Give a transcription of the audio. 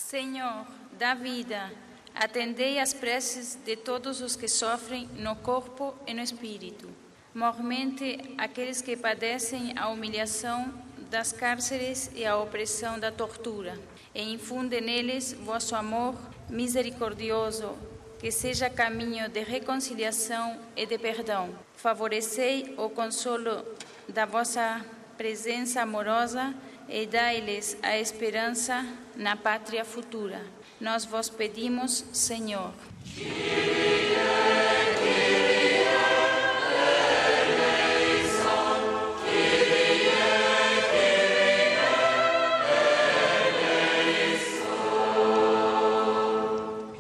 Senhor da vida, atendei às preces de todos os que sofrem no corpo e no espírito, mormente aqueles que padecem a humilhação das cárceres e a opressão da tortura, e infunde neles vosso amor misericordioso, que seja caminho de reconciliação e de perdão. Favorecei o consolo da vossa presença amorosa e dai-lhes a esperança na pátria futura. Nós vos pedimos, Senhor.